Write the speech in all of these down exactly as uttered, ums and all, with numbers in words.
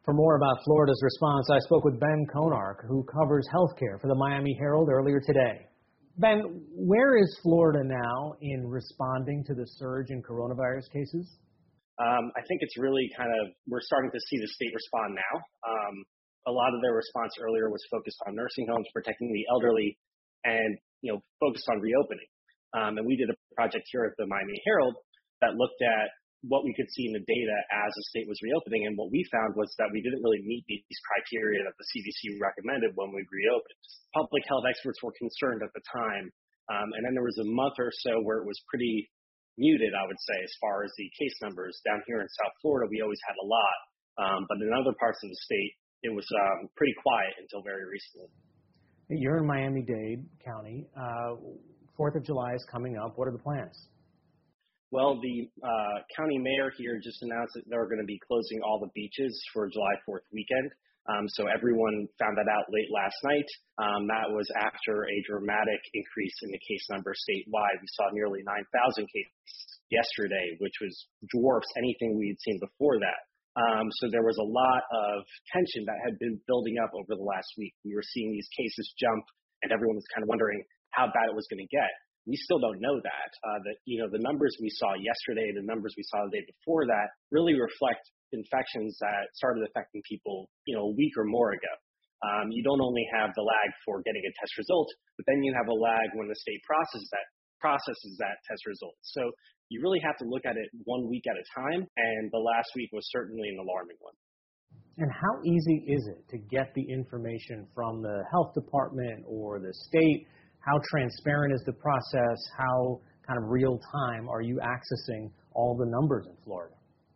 For more about Florida's response, I spoke with Ben Konark, who covers healthcare for the Miami Herald earlier today. Ben, where is Florida now in responding to the surge in coronavirus cases? Um, I think it's really kind of, we're starting to see the state respond now. Um, a lot of their response earlier was focused on nursing homes, protecting the elderly, and, you know, focused on reopening. Um, and we did a project here at the Miami Herald that looked at what we could see in the data as the state was reopening. And what we found was that we didn't really meet these criteria that the C D C recommended when we reopened. Public health experts were concerned at the time. Um, and then there was a month or so where it was pretty muted, I would say, as far as the case numbers. Down here in South Florida, we always had a lot. Um, but in other parts of the state, it was um, pretty quiet until very recently. You're in Miami-Dade County. Uh, Fourth of July is coming up. What are the plans? Well, the uh, county mayor here just announced that they're going to be closing all the beaches for July fourth weekend. Um, so everyone found that out late last night. Um, that was after a dramatic increase in the case number statewide. We saw nearly nine thousand cases yesterday, which was dwarfs anything we had seen before that. Um, so there was a lot of tension that had been building up over the last week. We were seeing these cases jump, and everyone was kind of wondering how bad it was going to get. We still don't know that. Uh, that, you know, the numbers we saw yesterday, the numbers we saw the day before that really reflect infections that started affecting people, you know, a week or more ago. Um, you don't only have the lag for getting a test result, but then you have a lag when the state processes that, processes that test result. So you really have to look at it one week at a time, and the last week was certainly an alarming one. And how easy is it to get the information from the health department or the state? How transparent is the process? How kind of real time are you accessing all the numbers in Florida?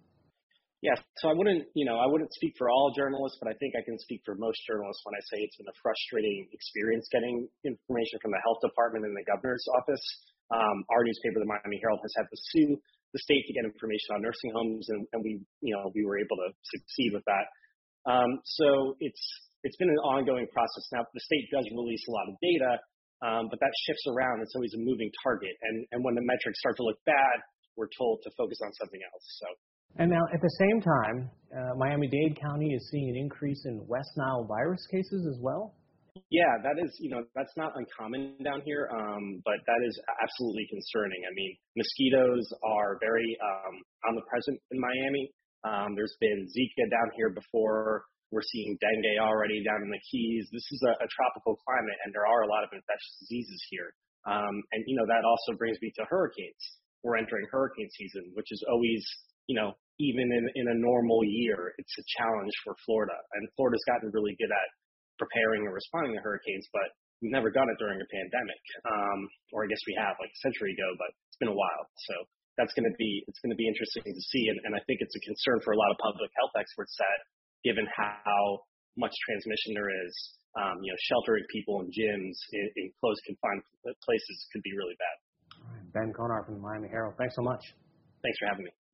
Yeah, so I wouldn't, you know, I wouldn't speak for all journalists, but I think I can speak for most journalists when I say it's been a frustrating experience getting information from the health department and the governor's office. Um, our newspaper, the Miami Herald, has had to sue the state to get information on nursing homes, and, and we, you know, we were able to succeed with that. Um, so it's it's been an ongoing process. Now, the state does release a lot of data. Um, but that shifts around. It's always a moving target. And, and when the metrics start to look bad, we're told to focus on something else. So. And now, at the same time, uh, Miami-Dade County is seeing an increase in West Nile virus cases as well? Yeah, that is, you know, that's not uncommon down here, um, but that is absolutely concerning. I mean, mosquitoes are very um, omnipresent in Miami. Um, there's been Zika down here before. We're seeing dengue already down in the Keys. This is a, a tropical climate, and there are a lot of infectious diseases here. Um, and, you know, that also brings me to hurricanes. We're entering hurricane season, which is always, you know, even in, in a normal year, it's a challenge for Florida. And Florida's gotten really good at preparing and responding to hurricanes, but we've never done it during a pandemic. Um, or I guess we have like a century ago, but it's been a while. So that's going to be, it's going to be interesting to see. And, and I think it's a concern for a lot of public health experts that, given how much transmission there is, um, you know, sheltering people in gyms in, in closed confined places could be really bad. All right. Ben Konark from the Miami Herald. Thanks so much. Thanks for having me.